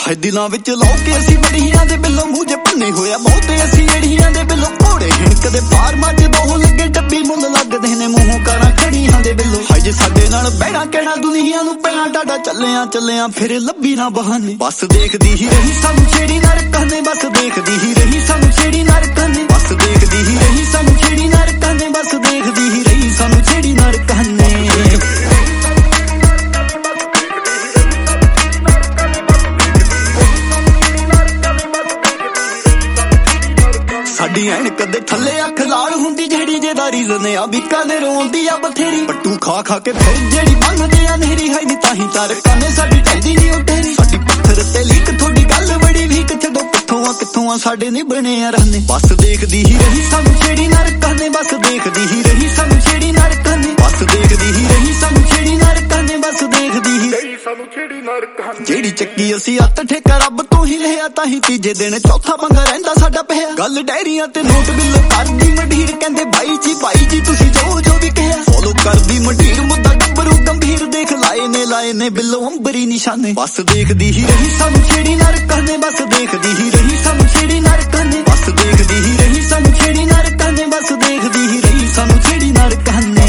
ਹਾਏ ਦਿਲਾਂ ਵਿੱਚ ਲਾਉ ਕੇ ਅਸੀਂ ਬੜੀਆਂ ਦੇ ਬਿੱਲੋਂ ਮੂੰਹ ਜੇ ਭੰਨੇ ਹੋਇਆ ਬਹੁਤੇ ਅਸੀਂ ਏੜੀਆਂ ਦੇ ਬਿੱਲੋਂ ਘੋੜੇ ਹਨ ਕਦੇ ਪਾਰ ਮੱਝ ਦੋ ਲੱਗੇ ਡੱਬੀ ਮੁੱਲ ਲੱਗਦੇ ਨੇ ਮੂੰਹੋਂ ਕਾਰਾਂ ਖੜੀਆਂ ਦੇ ਬਿੱਲੋਂ ਹਾਏ ਜੇ ਸਾਡੇ ਨਾਲ ਬਹਿਣਾ ਕਹਿਣਾ ਦੁਨੀਆ ਨੂੰ ਪੈਣਾ ਡਾਡਾ ਚੱਲਿਆਂ ਫਿਰ ਲੱਭੀ ਨਾ ਬਹਾਨੇ ਬਸ ਦੇਖਦੀ ਹੀ ਰਹੀ ਸਾਨੂੰ ਛੇੜੀ ਨਾ ਰੱਖਾਂ ਨੇ ਬਸ ਦੇਖਦੀ ਹੀ ਰਹੀ ਸਾਨੂੰ ਛੇੜੀ ਨਾ ਰੱਖਾਂ ਨੇ ਬਸ ਦੇਖਦੀ ਹੀ ਰਹੀ ਸਾਨੂੰ ਛੇੜੀ ਨਾ ਰੱਖਾਂ ਨੇ ਬਸ ਦੇਖਦੀ ਹੀ ਰਹੀ ਸਾਨੂੰ ਛੇੜੀ ਨਾ ਰੱਖਾਂ ਨੇ ਸਾਡੀ ਐਨ ਕਦੇ ਥੱਲੇ ਅੱਖ ਲਾਲ ਹੁੰਦੀ ਜਿਹੜੀ ਜਿਹਦਾ ਰੀਜ਼ਨ ਆ ਬਿੱਕਾ ਨੇ ਰੋਂਦੀ ਆ ਬਥੇਰੀ ਪੱਟੂ ਖਾ ਕੇ ਫਿਰ ਜਿਹੜੀ ਮੰਗਦੇ ਆ ਨਹਿਰੀ ਹੈ ਨੀ ਤਾਂ ਹੀ ਚਾਰ ਕਾਨੇ ਸਾਡੀ ਢੈਂਦੀ ਨਹੀਂ ਉਟੇਰੀ ਸਾਡੀ ਪੱਥਰ ਤੇ ਲੀਕ ਤੁਹਾਡੀ ਗੱਲ ਬੜੀ ਵੀਕ ਛੱਡੋ ਕਿੱਥੋਂ ਆ ਸਾਡੇ ਨਹੀਂ ਬਣੇ ਆ ਰਹਿੰਦੇ ਬਸ ਦੇਖਦੀ ਹੀ ਰਹੀ ਸਾਨੂੰ ਛੇੜੀ ਨਾ ਰੱਖਾਂ ਨੇ ਬਸ ਦੇਖਦੀ ਹੀ ਰਹੀ ਸਾਨੂੰ ਛੇੜੀ ਨਾ ਰੱਖਾਂ ਨੇ ਬਸ ਦੇਖਦੀ ਹੀ ਰਹੀ ਸਾਨੂੰ ਛੇੜੀ ਨਾ ਰੱਖਾਂ ਨੇ ਬਸ ਦੇਖਦੀ ਹੀ ਰਹੀ ਸਾਨੂੰ ਛੇੜੀ ਨਾ ਰੱਖਾਂ ਜਿਹੜੀ ਚੱਕੀ ਅਸੀਂ ਅੱਤ ਠੇਕਾ ਰੱਬ ਤੋਂ ਹੀ ਲਿਆ ਤਾਂ ਹੀ ਤੀਜੇ ਦਿਨ ਚੌਥਾ ਪੰਗਾ ਰਹਿੰਦਾ ਸਾਡਾ ਪਿਆ ਗੱਲ ਡੈਰੀਆਂ ਤੇ ਨੋਟ ਬਿੱਲ ਕਰਦੀ ਮਢੀਰ ਕਹਿੰਦੇ ਭਾਈ ਜੀ ਤੁਸੀਂ ਜੋ ਵੀ ਕਿਹਾ ਫੋਲੋ ਕਰਦੀ ਮਢੀਰ ਮੁੱਦਾ ਗੱਭਰੂ ਗੰਭੀਰ ਦੇਖ ਲਾਏ ਨੇ ਬਿੱਲੋਂ ਅੰਬਰੀ ਨਿਸ਼ਾਨੇ ਬਸ ਦੇਖਦੀ ਹੀ ਰਹੀ ਸਾਨੂੰ ਛੇੜੀ ਨਾ ਰੱਖਾਂ ਨੇ ਬਸ ਦੇਖਦੀ ਹੀ ਰਹੀ ਸਾਨੂੰ ਛੇੜੀ ਨਾ ਰੱਖਾਂ ਨੇ ਬਸ ਦੇਖਦੀ ਹੀ ਰਹੀ ਸਾਨੂੰ ਛੇੜੀ ਨਾ ਰੱਖਾਂ ਨੇ ਬਸ ਦੇਖਦੀ ਹੀ ਰਹੀ ਸਾਨੂੰ ਛੇੜੀ ਨਾ ਰੱਖਾਂ ਨੇ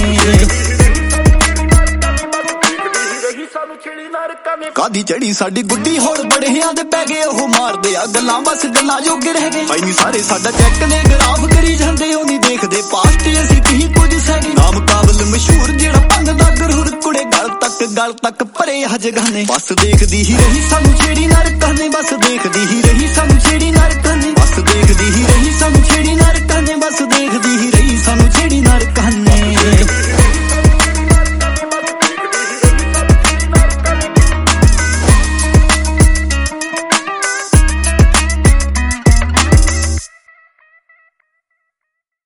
ਕਾਦੀ ਚੜੀ ਸਾਡੀ ਗੁੱਡੀ ਹੁਣ ਬੜਿਆਂ ਦੇ ਪੈ ਗਏ ਉਹ ਮਾਰਦੇ ਆ ਗੱਲਾਂ ਬਸ ਗੱਲਾਂ ਜੋਗੇ ਰਹਿ ਗਏ ਭਾਈ ਨਹੀਂ ਸਾਰੇ ਸਾਡਾ ਚੈੱਕ ਨੇ ਗਰਾਫ ਕਰੀ ਜਾਂਦੇ ਉਹ ਨਹੀਂ ਦੇਖਦੇ ਪਾਸਟ ਅਸੀਂ ਕੀ ਕੁਝ ਸਹੀ ਨਾਮ ਕਾਬਲ ਮਸ਼ਹੂਰ ਜਿਹੜਾ ਪੰਗਦਾ ਗਰੂਰ ਕੁੜੇ ਗਲ ਤੱਕ ਭਰੇ ਹਜਗਾਨੇ ਬਸ ਦੇਖਦੀ ਹੀ ਰਹੀ ਸਾਨੂੰ ਛੇੜੀ ਨਾ ਰੱਖਾਂ ਨੇ ਬਸ